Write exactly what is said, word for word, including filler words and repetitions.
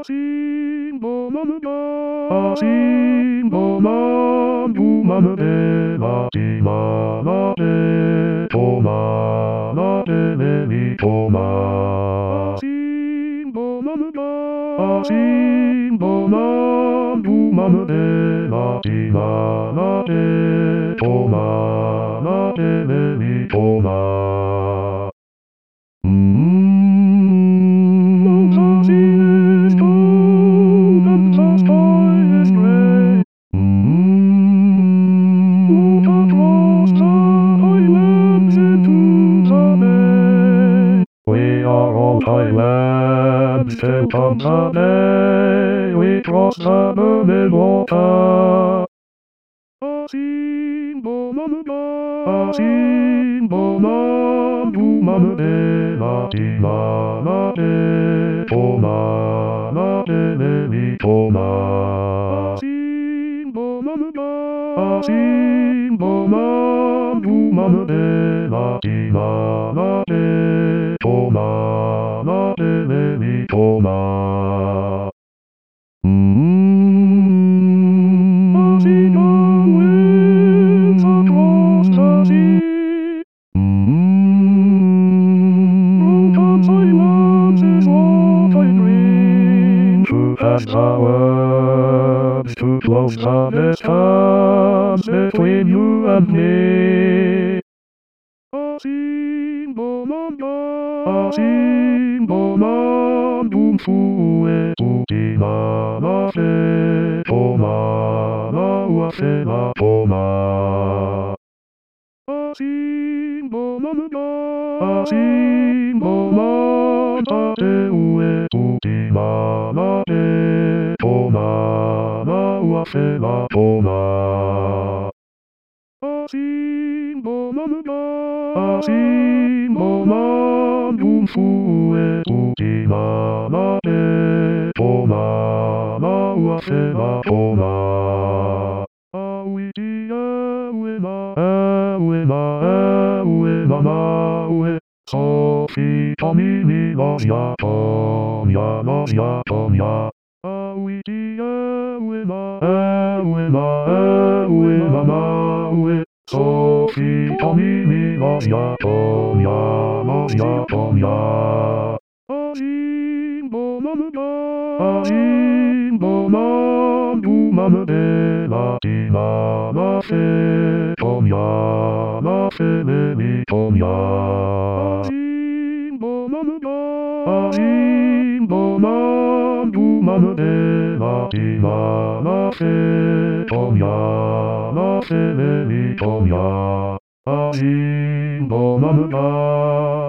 Asim bomam da, asim bomam dumam de la di ma la de toma la de le mi toma. Asim bomam da, asim bomam dumam de la di ma la de toma la de le mi toma. We are all Thailand, till Tanzania, we cross the Bermuda water. Asim bomam da, asim bomam dumam de la di ma la de toma la de le mi toma. Asim bomam da, asim bomam dumam de la di ma la de toma la de le mi toma. To pass the words, to close the distance between you and me. Asim bomam da, asim bomam dum fue tu di ma la fe toma la ua fe la toma. Asim bomam da, asim bomam ta te ue tu di ma la de toma la ua fe la toma. Asim bomam da, asim bomam dum fue tu di ma la de toma la ua fe la toma. Aui di aue ma, aue ma, aue ma ma ue. Sofi tomi mi lo ya tom ya lo ya tom ya. Aui di aue ma, aue ma, aue ma ma ue. Sofi tomi mi lo ya tom ya lo ya tom ya. Asim bomam da, asim bomam dumam de la di ma la fe tom ya la fe le mi tom ya. Asim bomam da, asim bomam dumam de la di ma la fe tom ya la fe le mi tom ya. Asim bomam da.